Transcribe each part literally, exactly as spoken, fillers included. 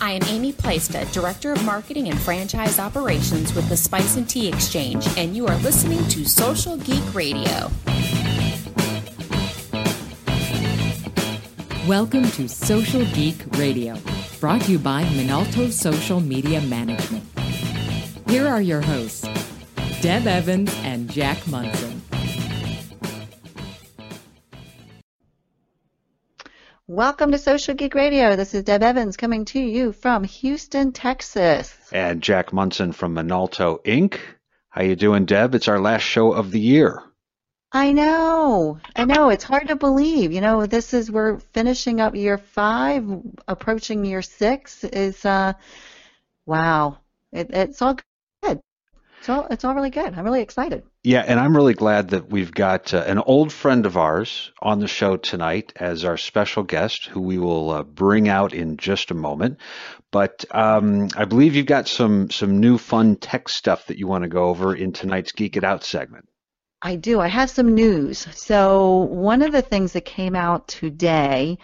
I am Amy Pleista, Director of Marketing and Franchise Operations with the Spice and Tea Exchange, and you are listening to Social Geek Radio. Welcome to Social Geek Radio, brought to you by Minolta Social Media Management. Here are your hosts, Deb Evans and Jack Munson. Welcome to Social Geek Radio. This is Deb Evans coming to you from Houston, Texas. And Jack Munson from Minolta Incorporated. How you doing, Deb? It's our last show of the year. I know. I know. It's hard to believe. You know, this is, we're finishing up year five, approaching year six. Is uh, wow. It, it's all good. It's all, it's all really good. I'm really excited. Yeah, and I'm really glad that we've got uh, an old friend of ours on the show tonight as our special guest, who we will uh, bring out in just a moment. But um, I believe you've got some some new fun tech stuff that you want to go over in tonight's Geek It Out segment. I do. I have some news. So one of the things that came out today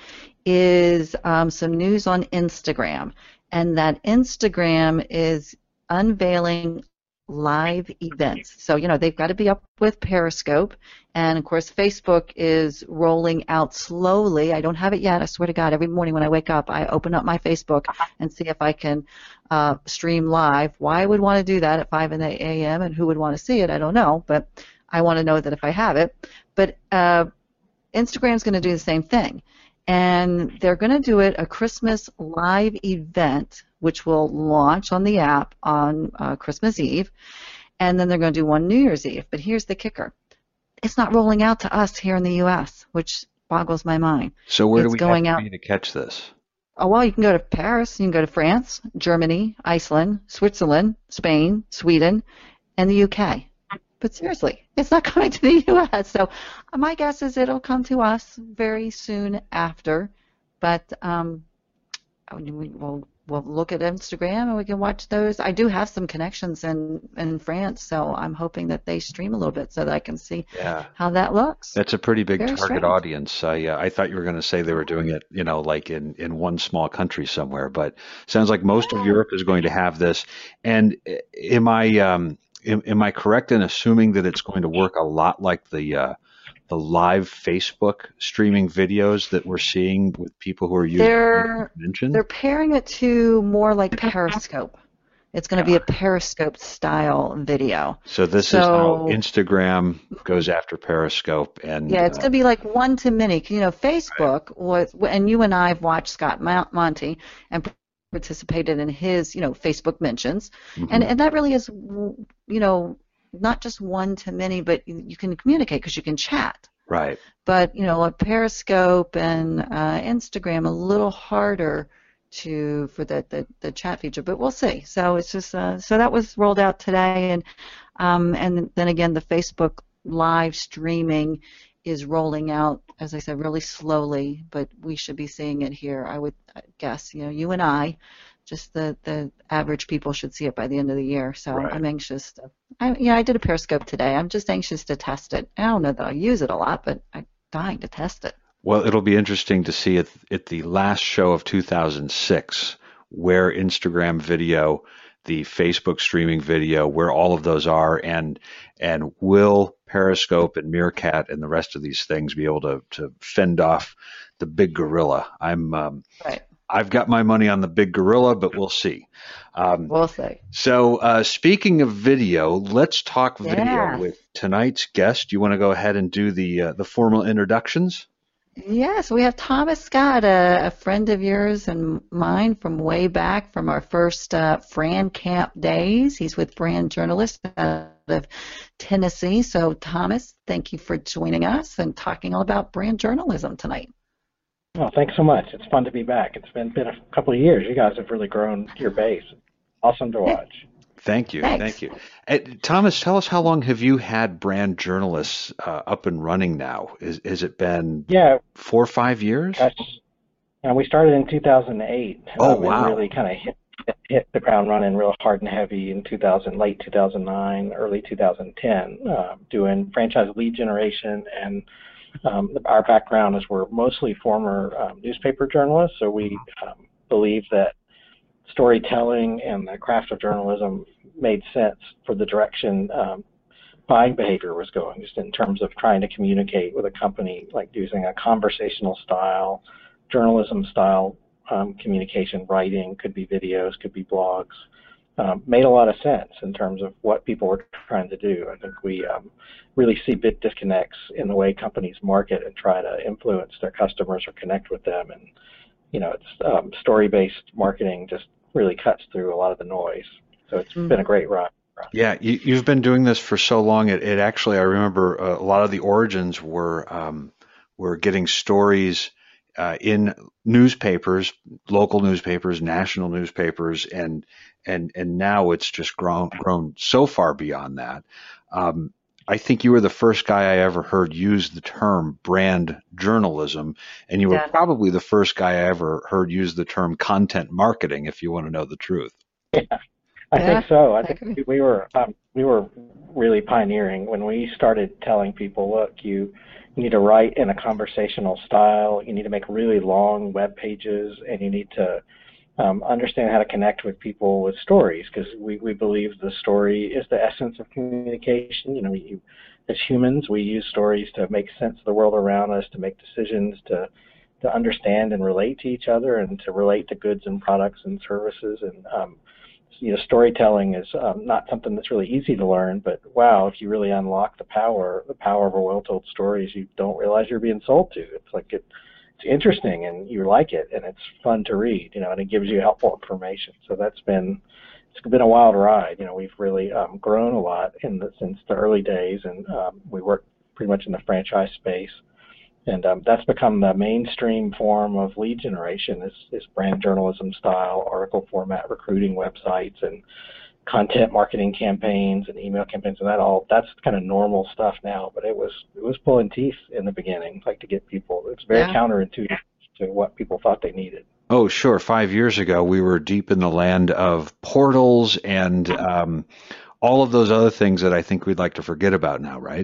is um, some news on Instagram, and that Instagram is unveiling live events. So, you know, they've got to be up with Periscope, and of course Facebook is rolling out slowly. I don't have it yet. I swear to God, every morning when I wake up, I open up my Facebook and see if I can uh, stream live. Why I would want to do that at five a m and who would want to see it, I don't know, but I want to know that if I have it. But uh, Instagram's going to do the same thing, and they're going to do it a Christmas live event, which will launch on the app on uh, Christmas Eve, and then they're going to do one New Year's Eve. But here's the kicker. It's not rolling out to us here in the U S, which boggles my mind. So where it's do we going have out, to be to catch this? Oh, well, you can go to Paris, you can go to France, Germany, Iceland, Switzerland, Spain, Sweden, and the U K. But seriously, it's not coming to the U S, so my guess is it'll come to us very soon after. But um, we'll, we'll look at Instagram and we can watch those. I do have some connections in, in France, so I'm hoping that they stream a little bit so that I can see yeah. how that looks. That's a pretty big very target strange. audience. I uh, I thought you were going to say they were doing it, you know, like in, in one small country somewhere, but sounds like most yeah. of Europe is going to have this. And am I um am, am I correct in assuming that it's going to work a lot like the uh, the live Facebook streaming videos that we're seeing with people who are using they're, mentioned? They're pairing it to more like Periscope. It's going to be a Periscope style video. So this so, is how Instagram goes after Periscope, and yeah, it's uh, going to be like one to many. You know, Facebook was, and you and I have watched Scott Monty and participated in his, you know, Facebook mentions, mm-hmm. and and that really is, you know, not just one to many, but you can communicate because you can chat. Right. But, you know, like Periscope and uh, Instagram, a little harder to for the, the, the chat feature, but we'll see. So it's just uh, so that was rolled out today, and um, and then again the Facebook live streaming is rolling out, as I said, really slowly, but we should be seeing it here. I would guess, you know, you and I. Just the, the average people should see it by the end of the year. So right. I'm anxious to, I, yeah, I did a Periscope today. I'm just anxious to test it. I don't know that I'll use it a lot, but I'm dying to test it. Well, it'll be interesting to see at, at the last show of two thousand six where Instagram video, the Facebook streaming video, where all of those are, and and will Periscope and Meerkat and the rest of these things be able to, to fend off the big gorilla? I'm um, right. I've got my money on the big gorilla, but we'll see. Um, we'll see. So uh, speaking of video, let's talk video yeah. with tonight's guest. You want to go ahead and do the uh, the formal introductions? Yes, we have Thomas Scott, a, a friend of yours and mine from way back from our first uh, Fran Camp days. He's with Brand Journalists out of Tennessee. So, Thomas, thank you for joining us and talking all about brand journalism tonight. Well, thanks so much. It's fun to be back. It's been, been a couple of years. You guys have really grown your base. Awesome to watch. Thank you. Thanks. Thank you. Uh, Thomas, tell us, how long have you had Brand Journalists uh, up and running now? Is, has it been yeah, four or five years? Gosh, and we started in two thousand eight. Oh, um, wow. And really kind of hit, hit the ground running real hard and heavy in two thousand, late two thousand nine, early two thousand ten, uh, doing franchise lead generation. And um, our background is we're mostly former um, newspaper journalists, so we um, believe that storytelling and the craft of journalism made sense for the direction um, buying behavior was going, just in terms of trying to communicate with a company, like using a conversational style, journalism style um, communication, writing, could be videos, could be blogs. Um, made a lot of sense in terms of what people were trying to do. I think we um, really see big disconnects in the way companies market and try to influence their customers or connect with them. And, you know, it's um, story-based marketing just really cuts through a lot of the noise. So it's mm-hmm. been a great ride. Yeah, you, you've been doing this for so long. It, it actually, I remember uh, a lot of the origins were um, were getting stories uh, in newspapers, local newspapers, national newspapers, and and and now it's just grown grown so far beyond that. Um, I think you were the first guy I ever heard use the term brand journalism, and you were yeah. probably the first guy I ever heard use the term content marketing, if you want to know the truth. Yeah. I yeah, think so. I I think agree. we were um, we were really pioneering when we started telling people, look, you, you need to write in a conversational style, you need to make really long web pages, and you need to um, understand how to connect with people with stories, because we, we believe the story is the essence of communication. You know, we, as humans, we use stories to make sense of the world around us, to make decisions, to to understand and relate to each other, and to relate to goods and products and services. And um, you know, storytelling is um, not something that's really easy to learn, but wow, if you really unlock the power, the power of a well-told stories, you don't realize you're being sold to. It's like it, it's interesting and you like it, and it's fun to read, you know, and it gives you helpful information. So that's been, it's been a wild ride. You know, we've really um, grown a lot in the, since the early days, and um, we work pretty much in the franchise space. And um, that's become the mainstream form of lead generation, is, is brand journalism style, article format, recruiting websites, and content marketing campaigns and email campaigns, and that all, that's kind of normal stuff now. But it was it was pulling teeth in the beginning, like to get people. It's very yeah. counterintuitive to what people thought they needed. Oh, sure. Five years ago, we were deep in the land of portals and um, all of those other things that I think we'd like to forget about now, right?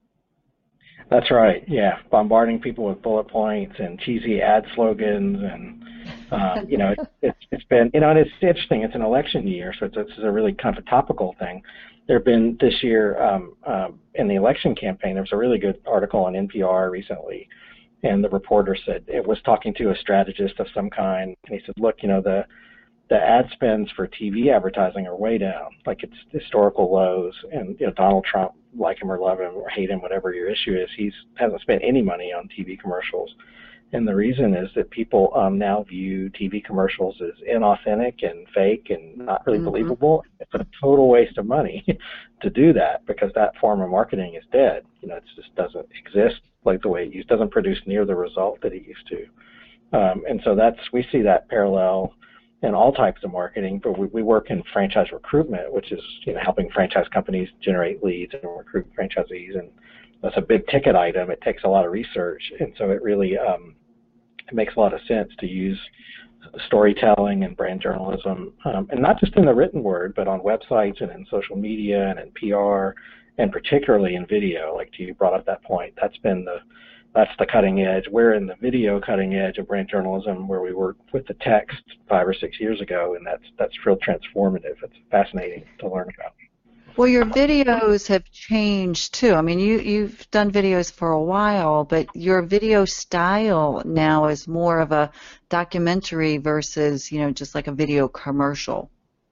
That's right. Yeah, bombarding people with bullet points and cheesy ad slogans, and uh, you know, it's, it's it's been, you know, and it's interesting. It's an election year, so it's, it's a really kind of a topical thing. There have been this year um, um, in the election campaign. There was a really good article on N P R recently, and the reporter said it was talking to a strategist of some kind, and he said, "Look, you know, the the ad spends for T V advertising are way down, like it's historical lows, and you know, Donald Trump, like him or love him or hate him, whatever your issue is, he's hasn't spent any money on T V commercials. And the reason is that people um, now view T V commercials as inauthentic and fake and not really mm-hmm. believable. It's a total waste of money to do that, because that form of marketing is dead. You know, it just doesn't exist like the way it used, doesn't produce near the result that it used to. Um, and so that's, we see that parallel in all types of marketing, but we, we work in franchise recruitment, which is, you know, helping franchise companies generate leads and recruit franchisees, and that's a big ticket item. It takes a lot of research, and so it really um, it makes a lot of sense to use storytelling and brand journalism, um, and not just in the written word, but on websites and in social media and in P R, and particularly in video. Like you brought up that point, that's been the That's the cutting edge. We're in the video cutting edge of brand journalism, where we worked with the text five or six years ago, and that's that's real transformative. It's fascinating to learn about. Well, your videos have changed too. I mean, you you've done videos for a while, but your video style now is more of a documentary versus, you know, just like a video commercial.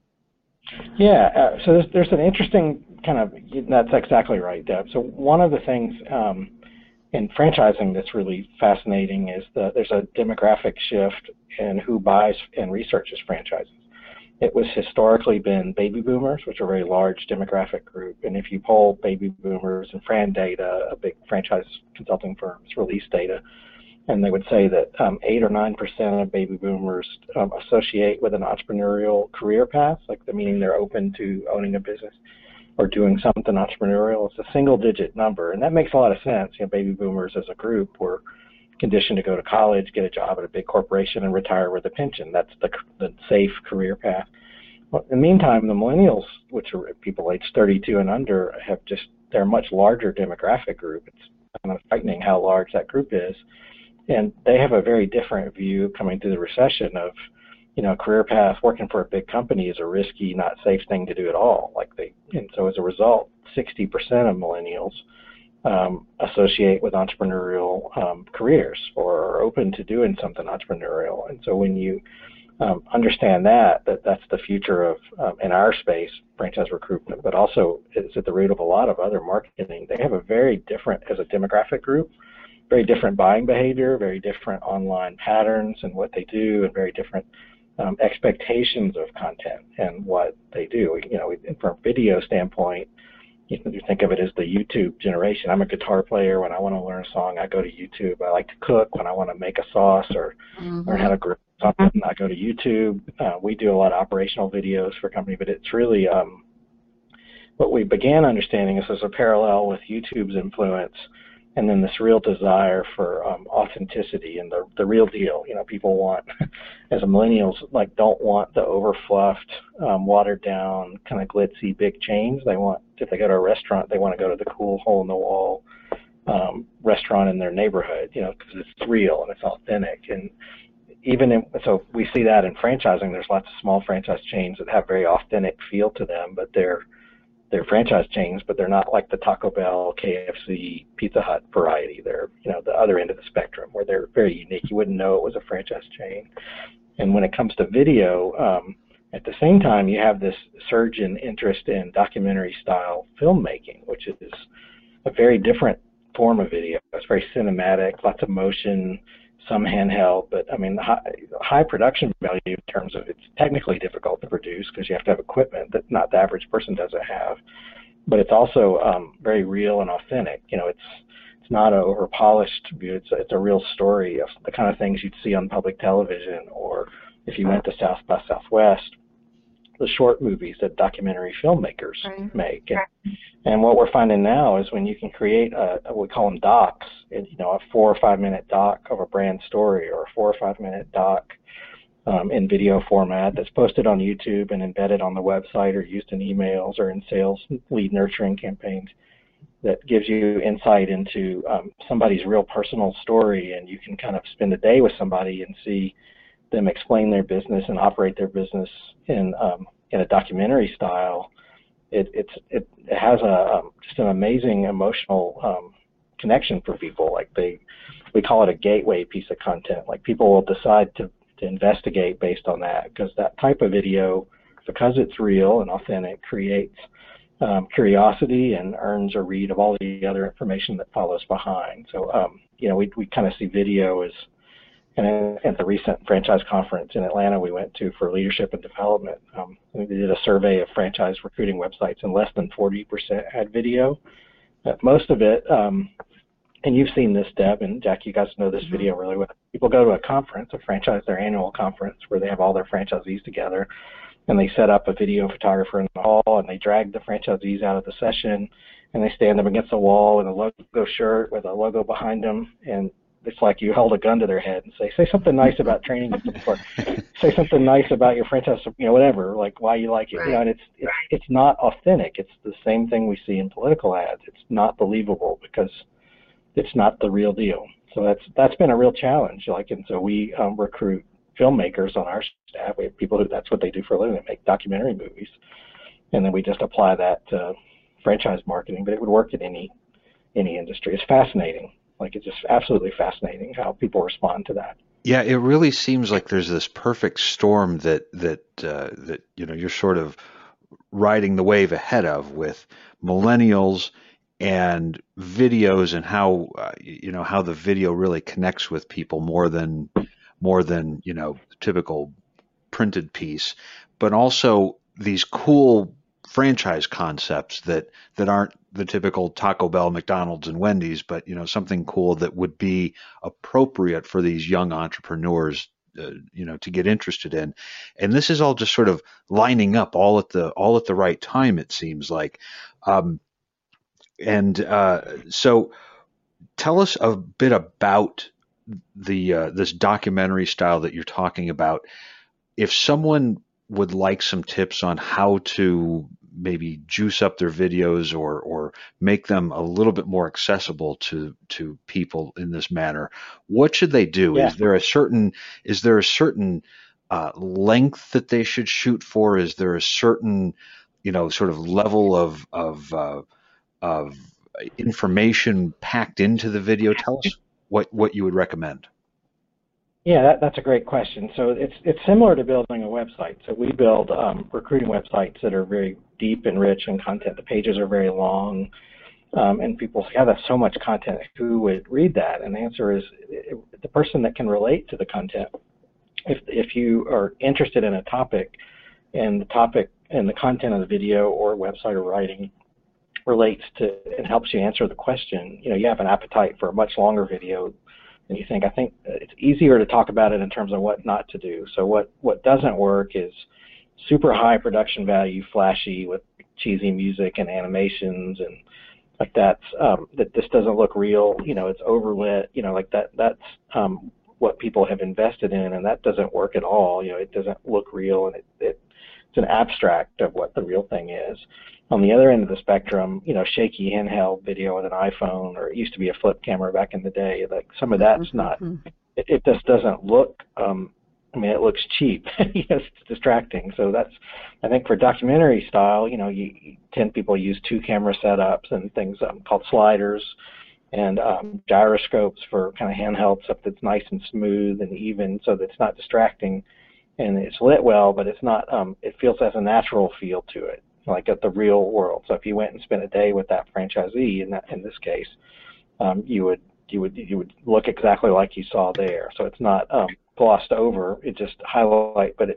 Yeah. Uh, so there's there's an interesting kind of, that's exactly right, Deb. So one of the things Um, in franchising that's really fascinating is that there's a demographic shift in who buys and researches franchises. It was historically been baby boomers, which are a very large demographic group. And if you poll baby boomers, and FranData, a big franchise consulting firm, release data, and they would say that um, eight or nine percent of baby boomers um, associate with an entrepreneurial career path, like the meaning they're open to owning a business or doing something entrepreneurial. It's a single-digit number, and that makes a lot of sense. You know, baby boomers as a group were conditioned to go to college, get a job at a big corporation, and retire with a pension. That's the, the safe career path. Well, in the meantime, the millennials, which are people aged thirty-two and under, have just, they're a much larger demographic group. It's kind of frightening how large that group is, and they have a very different view coming through the recession of you know, a career path working for a big company is a risky, not safe thing to do at all. Like they, and so as a result, sixty percent of millennials um, associate with entrepreneurial um, careers or are open to doing something entrepreneurial. And so when you um, understand that, that that's the future of, um, in our space, franchise recruitment, but also it's at the root of a lot of other marketing. They have a very different, as a demographic group, very different buying behavior, very different online patterns and what they do, and very different um, expectations of content and what they do. You know, from a video standpoint, you can think of it as the YouTube generation. I'm a guitar player. When I want to learn a song, I go to YouTube. I like to cook. When I want to make a sauce or mm-hmm. learn how to grill something, I go to YouTube. Uh, we do a lot of operational videos for company, but it's really um, what we began understanding is there's a parallel with YouTube's influence, and then this real desire for um, authenticity and the the real deal. You know, people want, as millennials, like don't want the overfluffed, um, watered down, kind of glitzy big chains. They want, if they go to a restaurant, they want to go to the cool hole in the wall um, restaurant in their neighborhood. You know, because it's real and it's authentic. And even in, so, we see that in franchising. There's lots of small franchise chains that have very authentic feel to them, but they're They're franchise chains, but they're not like the Taco Bell, K F C, Pizza Hut variety. They're, you know, the other end of the spectrum where they're very unique. You wouldn't know it was a franchise chain. And when it comes to video, um, at the same time, you have this surge in interest in documentary style filmmaking, which is a very different form of video. It's very cinematic, lots of motion, some handheld, but I mean, high, high production value in terms of it's technically difficult to produce because you have to have equipment that not the average person doesn't have. But it's also um, very real and authentic. You know, it's it's not an over polished view. It's a, it's a real story of the kind of things you'd see on public television, or if you went to South by Southwest, the short movies that documentary filmmakers right. make. And, and what we're finding now is when you can create a, we call them docs, you know, a four or five minute doc of a brand story, or a four or five minute doc um, in video format that's posted on YouTube and embedded on the website or used in emails or in sales lead nurturing campaigns, that gives you insight into um, somebody's real personal story, and you can kind of spend a day with somebody and see them explain their business and operate their business in um, in a documentary style. It it's it, it has a um, just an amazing emotional um, connection for people. Like they, we call it a gateway piece of content. Like people will decide to to investigate based on that, because that type of video, because it's real and authentic, creates um, curiosity and earns a read of all the other information that follows behind. So um, you know, we we kind of see video as, and at the recent franchise conference in Atlanta we went to for leadership and development, um, we did a survey of franchise recruiting websites, and less than forty percent had video. Uh, most of it, um, and you've seen this, Deb, and Jack, you guys know this mm-hmm. video really well. People go to a conference, a franchise, their annual conference, where they have all their franchisees together, and they set up a video photographer in the hall, and they drag the franchisees out of the session, and they stand them against the wall in a logo shirt with a logo behind them, and it's like you held a gun to their head and say, say something nice about training and support. Say something nice about your franchise, you know, whatever, like why you like it. Right. You know, and it's it's, right. it's not authentic. It's the same thing we see in political ads. It's not believable because it's not the real deal. So that's that's been a real challenge. Like, and so we um, recruit filmmakers on our staff. We have people who that's what they do for a living. They make documentary movies, and then we just apply that to franchise marketing. But it would work in any any industry. It's fascinating. Like, it's just absolutely fascinating how people respond to that. Yeah, it really seems like there's this perfect storm that that uh, that you know you're sort of riding the wave ahead of, with millennials and videos, and how uh, you know how the video really connects with people more than more than you know the typical printed piece, but also these cool franchise concepts that that aren't the typical Taco Bell, McDonald's, and Wendy's, but you know something cool that would be appropriate for these young entrepreneurs, uh, you know, to get interested in. And this is all just sort of lining up all at the all at the right time, it seems like. Um, and uh, so, tell us a bit about the uh, this documentary style that you're talking about. If someone would like some tips on how to maybe juice up their videos or or make them a little bit more accessible to to people in this manner, what should they do? Yeah. Is there a certain is there a certain uh, length that they should shoot for? Is there a certain, you know, sort of level of of uh, of information packed into the video? Tell us what what you would recommend. Yeah, that, that's a great question. So it's it's similar to building a website. So we build um, recruiting websites that are very deep and rich in content. The pages are very long, um, and people say, "Yeah, that's so much content. Who would read that?" And the answer is it, the person that can relate to the content. If if you are interested in a topic, and the topic and the content of the video or website or writing relates to and helps you answer the question, you know, you have an appetite for a much longer video. And you think, I think it's easier to talk about it in terms of what not to do. So what, what doesn't work is super high production value, flashy with cheesy music and animations and like that's, um, that this doesn't look real, you know, it's overlit, you know, like that, that's um, what people have invested in, and that doesn't work at all. You know, it doesn't look real, and it, it it's an abstract of what the real thing is. On the other end of the spectrum, you know, shaky handheld video with an iPhone, or it used to be a flip camera back in the day. Like some of that's Mm-hmm. not. It, it just doesn't look. Um, I mean, it looks cheap. It's distracting. So that's. I think for documentary style, you know, you, you tend people use two camera setups and things um, called sliders, and um, gyroscopes for kind of handheld stuff that's nice and smooth and even, so that it's not distracting, and it's lit well, but it's not. Um, it feels has a natural feel to it, like at the real world. So if you went and spent a day with that franchisee, in that in this case, um, you would you would you would look exactly like you saw there. So it's not um, glossed over. It just highlight. But it,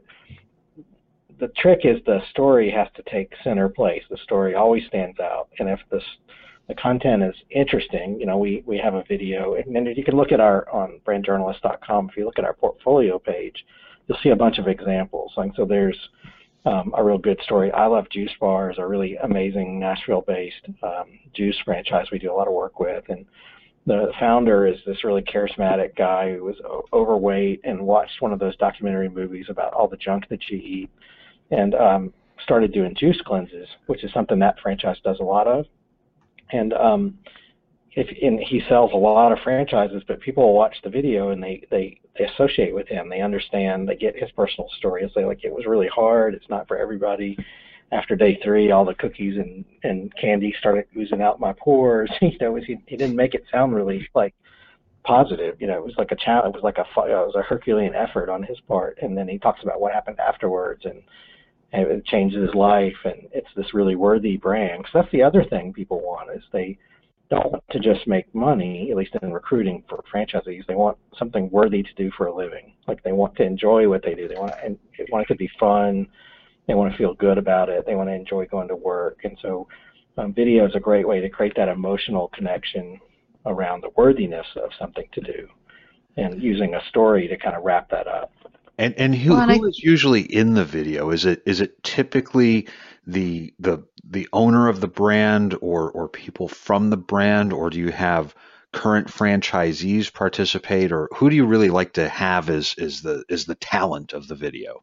the trick is the story has to take center place. The story always stands out. And if this the content is interesting, you know, we we have a video, and then you can look at our on brand journalist dot com. If you look at our portfolio page, you'll see a bunch of examples. Like so, there's Um, a real good story. I Love Juice Bar is a really amazing Nashville-based um, juice franchise we do a lot of work with, and the founder is this really charismatic guy who was o- overweight and watched one of those documentary movies about all the junk that you eat, and um, started doing juice cleanses, which is something that franchise does a lot of. And um, if and he sells a lot of franchises, but people will watch the video and they, they, they associate with him. They understand, they get his personal story and say, like, it was really hard. It's not for everybody. After day three, all the cookies and, and candy started oozing out my pores. you know, he, he didn't make it sound really like positive. You know, it was like a challenge. It was like a, it was a Herculean effort on his part. And then he talks about what happened afterwards, and, and it changes his life. And it's this really worthy brand. Because that's the other thing people want is they don't want to just make money, at least in recruiting for franchisees. They want something worthy to do for a living. Like they want to enjoy what they do. They want to, and they want it to be fun. They want to feel good about it. They want to enjoy going to work. And so um, video is a great way to create that emotional connection around the worthiness of something to do, and using a story to kind of wrap that up. And and who, Well, and who I- is usually in the video? Is it is it typically the the the owner of the brand, or or people from the brand, or do you have current franchisees participate, or who do you really like to have as is the is the talent of the video?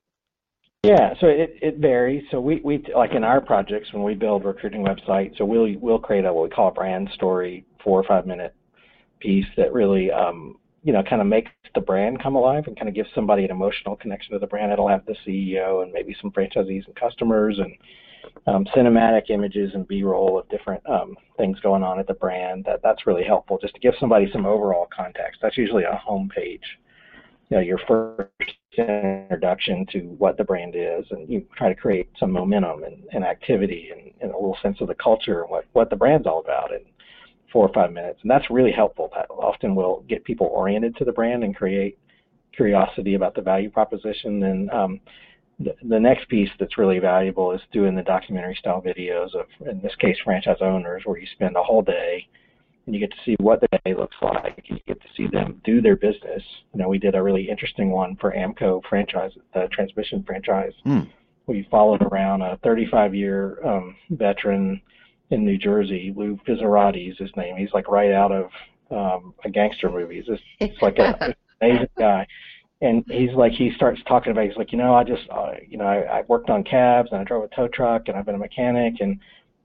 Yeah, so it, it varies. So we, we like in our projects when we build recruiting websites, so we'll we'll create a what we call a brand story, four or five minute piece that really um, you know kind of makes the brand come alive and kind of gives somebody an emotional connection to the brand. It'll have the C E O and maybe some franchisees and customers, and um, cinematic images and B-roll of different um, things going on at the brand. That that's really helpful just to give somebody some overall context. That's usually a home page. You know, your first introduction to what the brand is, and you try to create some momentum and, and activity and, and a little sense of the culture and what, what the brand's all about in four or five minutes. And that's really helpful. That often will get people oriented to the brand and create curiosity about the value proposition. And um, the, the next piece that's really valuable is doing the documentary style videos of, in this case, franchise owners, where you spend a whole day and you get to see what the day looks like. You get to see them do their business. You know, we did a really interesting one for AMCO franchise, the transmission franchise. Hmm. We followed around a thirty-five year um, veteran in New Jersey. Lou Pizzarati is his name. He's like right out of um, a gangster movie. He's just it's like an amazing guy. And he's like, he starts talking about, he's like, you know, I just, uh, you know, I, I worked on cabs and I drove a tow truck and I've been a mechanic, and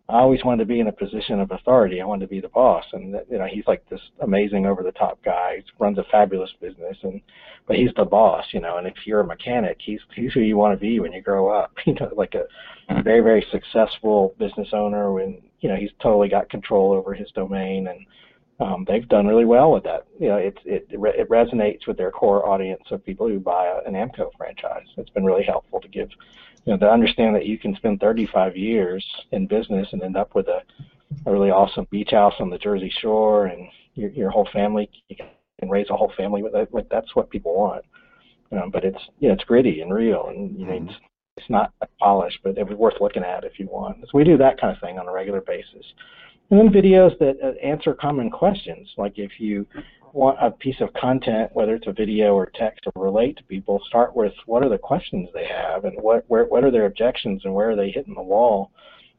I always wanted to be in a position of authority. I wanted to be the boss, and you know, he's like this amazing over-the-top guy. He runs a fabulous business, and but he's the boss, you know. And if you're a mechanic, he's he's who you want to be when you grow up. You know, like a very very successful business owner. When you know he's totally got control over his domain, and um, they've done really well with that. You know, it it it resonates with their core audience of people who buy a, an AAMCO franchise. It's been really helpful to give. You know, to understand that you can spend thirty-five years in business and end up with a, a really awesome beach house on the Jersey Shore, and your, your whole family, you can raise a whole family with that. Like, that's what people want. Um, but it's, you know, it's gritty and real, and you know, it's, it's not polished, but it's worth looking at if you want. So we do that kind of thing on a regular basis. And then videos that uh, answer common questions, like if you want a piece of content, whether it's a video or text, to relate to people, start with what are the questions they have, and what where, what are their objections, and where are they hitting the wall,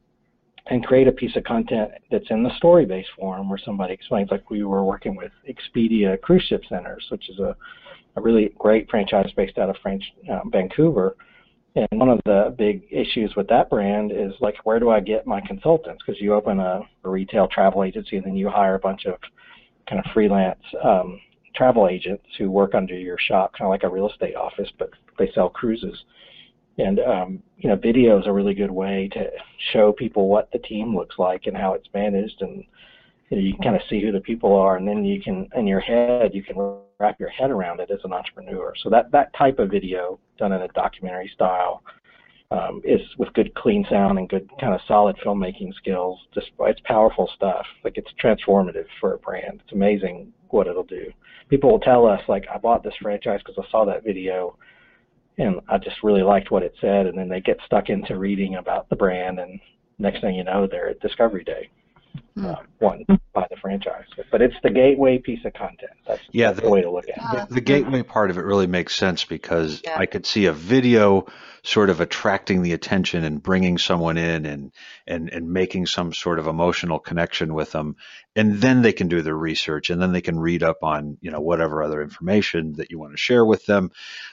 and create a piece of content that's in the story-based form where somebody explains, like we were working with Expedia Cruise Ship Centers, which is a, a really great franchise based out of French, uh, Vancouver. And one of the big issues with that brand is, like, where do I get my consultants? Because you open a, a retail travel agency, and then you hire a bunch of kind of freelance um, travel agents who work under your shop, kind of like a real estate office, but they sell cruises. And, um, you know, video is a really good way to show people what the team looks like and how it's managed, and you know, you can kind of see who the people are, and then you can, in your head, you can wrap your head around it as an entrepreneur. So that, that type of video done in a documentary style um, is with good clean sound and good kind of solid filmmaking skills. Just, it's powerful stuff. Like, it's transformative for a brand. It's amazing what it'll do. People will tell us, like, I bought this franchise because I saw that video and I just really liked what it said, and then they get stuck into reading about the brand, and next thing you know, they're at Discovery Day. Uh, one by the franchise, but it's the gateway piece of content. That's, yeah, that's the, the way to look at it. The, the gateway part of it really makes sense, because Yeah. I could see a video sort of attracting the attention and bringing someone in and, and, and making some sort of emotional connection with them. And then they can do their research, and then they can read up on, you know, whatever other information that you want to share with them.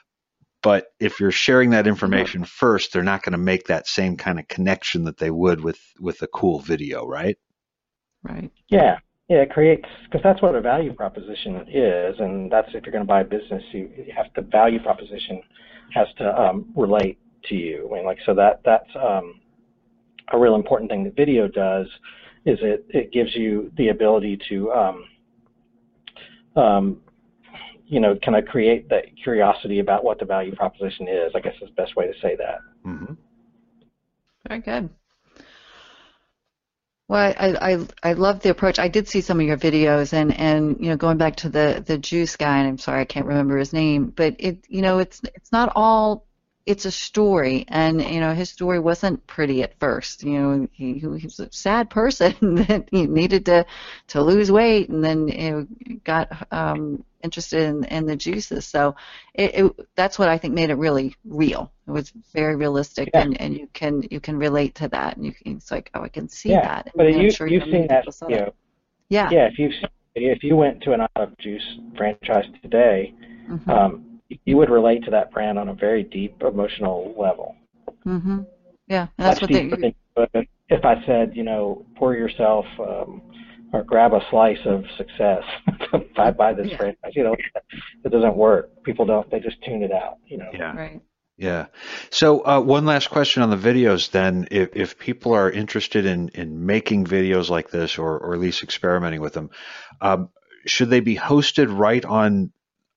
But if you're sharing that information first, they're not going to make that same kind of connection that they would with, with a cool video, right? Right. Yeah, yeah, it creates, because that's what a value proposition is, and that's if you're going to buy a business, you, you have the value proposition has to um, relate to you. I mean, like, so that that's um, a real important thing that video does, is it it gives you the ability to, um, um, you know, kind of create that curiosity about what the value proposition is. I guess is the best way to say that. Mm-hmm. Very good. Well, I, I I love the approach. I did see some of your videos, and, and you know, going back to the, the juice guy, and I'm sorry I can't remember his name, but it you know it's it's not all, it's a story, and you know his story wasn't pretty at first. You know, he, he was a sad person that he needed to to lose weight, and then you know, got um, interested in, in the juices. So it, it that's what I think made it really real. It was very realistic, Yeah. and, and you can you can relate to that, and you can, it's like, oh, I can see Yeah, that. but And I'm you, sure you've many seen that, people saw you know, Yeah. yeah, if you've if you went to an Out of Juice franchise today, Mm-hmm. um, you would relate to that brand on a very deep emotional level. Mm-hmm. Yeah, and that's Much what they. deeper than you would if I said, you know, pour yourself um, or grab a slice of success by buy this Yeah. franchise. You know, it doesn't work. People don't. They just tune it out. You know. Yeah. Right. Yeah. So uh, one last question on the videos then. If, if people are interested in, in making videos like this, or, or at least experimenting with them, um, should they be hosted right on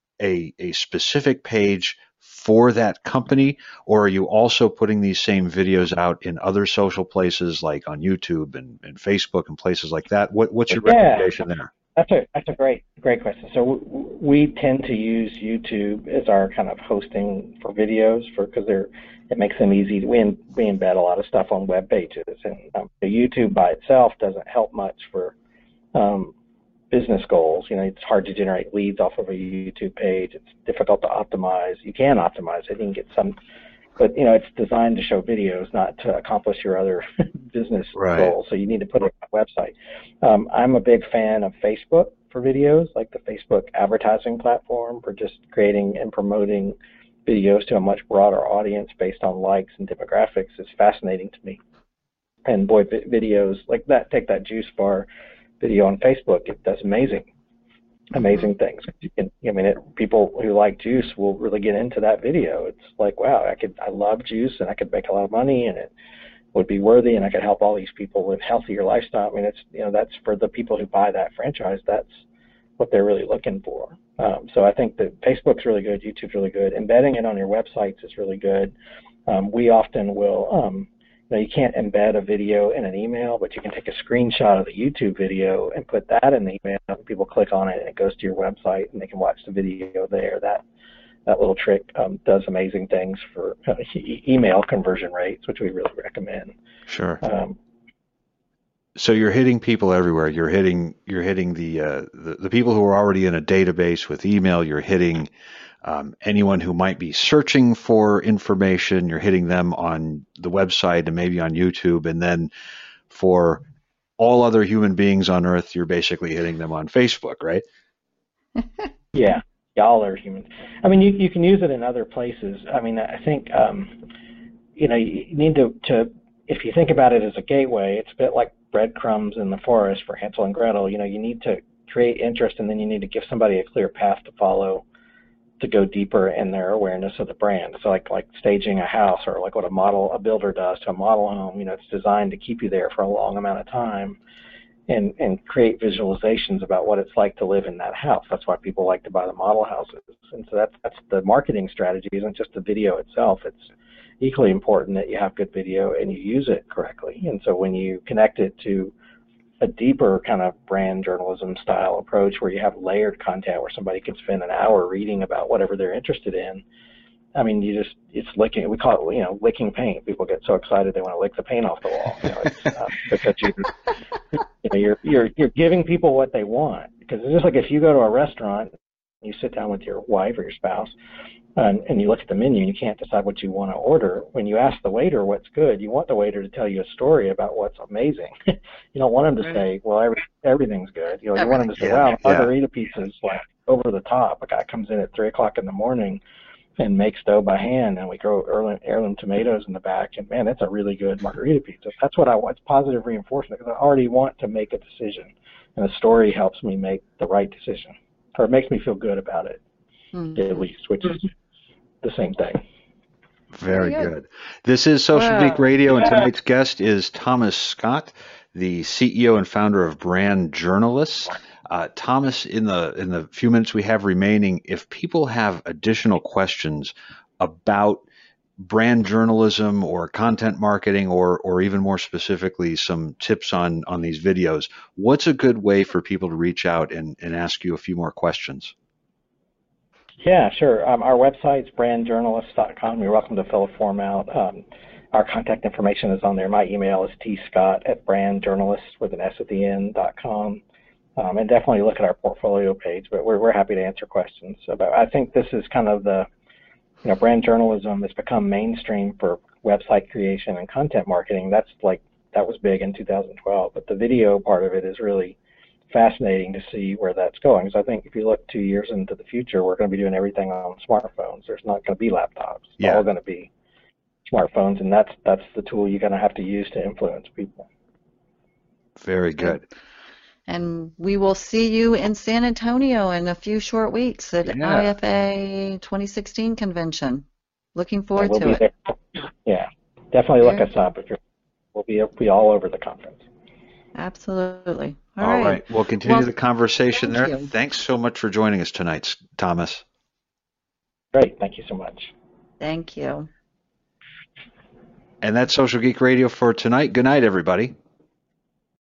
a, a specific page for that company, or are you also putting these same videos out in other social places like on YouTube and, and Facebook and places like that? What, what's your Yeah. recommendation there? That's a that's a great great question. So w- we tend to use YouTube as our kind of hosting for videos, for because they're it makes them easy. We in, we embed a lot of stuff on web pages, and um, the YouTube by itself doesn't help much for um, business goals. You know, it's hard to generate leads off of a YouTube page. It's difficult to optimize. You can optimize it. You can get some, but you know, it's designed to show videos, not to accomplish your other business Right. goals. So you need to put it on a website. Um, I'm a big fan of Facebook for videos, like the Facebook advertising platform for just creating and promoting videos to a much broader audience based on likes and demographics. Is fascinating to me. And boy, videos like that, take that juice bar video on Facebook, it does amazing, amazing things. You can, I mean, it, people who like juice will really get into that video. It's like, wow, I could, I love juice, and I could make a lot of money, and it would be worthy, and I could help all these people live healthier lifestyle. I mean, it's, you know, that's for the people who buy that franchise. That's what they're really looking for. Um, so I think that Facebook's really good, YouTube's really good. Embedding it on your websites is really good. Um, we often will, um, you know, you can't embed a video in an email, but you can take a screenshot of the YouTube video and put that in the email. People click on it, and it goes to your website, and they can watch the video there. That that little trick um, does amazing things for uh, e- email conversion rates, which we really recommend. Sure. Um, So you're hitting people everywhere. You're hitting you're hitting the, uh, the the people who are already in a database with email. You're hitting um, anyone who might be searching for information. You're hitting them on the website and maybe on YouTube. And then for all other human beings on Earth, you're basically hitting them on Facebook, right? yeah, y'all are humans. I mean, you you can use it in other places. I mean, I think um, you know you need to to if you think about it as a gateway, it's a bit like breadcrumbs in the forest for Hansel and Gretel. You know, you need to create interest, and then you need to give somebody a clear path to follow to go deeper in their awareness of the brand. So like like staging a house, or like what a model a builder does to a model home. You know, it's designed to keep you there for a long amount of time, and and create visualizations about what it's like to live in that house. That's why people like to buy the model houses. And so that's that's the marketing strategy. Isn't just the video itself. It's equally important that you have good video and you use it correctly. And so when you connect it to a deeper kind of brand journalism style approach, where you have layered content where somebody can spend an hour reading about whatever they're interested in, I mean, you just, it's licking, we call it, you know, licking paint. People get so excited they want to lick the paint off the wall. You know, it's, uh, because you, you know, you're, you're, you're giving people what they want. Because it's just like if you go to a restaurant, you sit down with your wife or your spouse, And, and you look at the menu and you can't decide what you want to order. When you ask the waiter what's good, you want the waiter to tell you a story about what's amazing. You don't want him to right. say, well, every, everything's good. You know, you want him to say, yeah, wow, yeah. margarita pizza is like over the top. A guy comes in at three o'clock in the morning and makes dough by hand, and we grow heirloom, heirloom tomatoes in the back, and man, that's a really good margarita pizza. That's what I want. It's positive reinforcement, because I already want to make a decision, and a story helps me make the right decision, or it makes me feel good about it, mm-hmm. at least, which is the same thing. Very good. good. This is Social wow. Geek Radio, and tonight's guest is Thomas Scott, the C E O and founder of Brand Journalists. Uh, Thomas, in the in the few minutes we have remaining, if people have additional questions about brand journalism or content marketing, or or even more specifically some tips on on these videos, what's a good way for people to reach out and, and ask you a few more questions? Yeah, sure. Um, our website's brand journalists dot com. You're welcome to fill a form out. Um, our contact information is on there. My email is t scott at brand journalists with an s at the end dot com. Um, and definitely look at our portfolio page. But we're we're happy to answer questions about. I think this is kind of the, you know, brand journalism has become mainstream for website creation and content marketing. That's like that was big in two thousand twelve. But the video part of it is really fascinating to see where that's going. So I think if you look two years into the future, we're going to be doing everything on smartphones. There's not going to be laptops. It's yeah. all going to be smartphones, and that's that's the tool you're going to have to use to influence people. Very good. And we will see you in San Antonio in a few short weeks at yeah. I F A twenty sixteen convention. Looking forward yeah, we'll to it. There. Yeah, definitely look us up. If you're, we'll be we'll be all over the conference. Absolutely. All, all right. right. We'll continue well, the conversation thank there. You. Thanks so much for joining us tonight, Thomas. Great. Thank you so much. Thank you. And that's Social Geek Radio for tonight. Good night, everybody.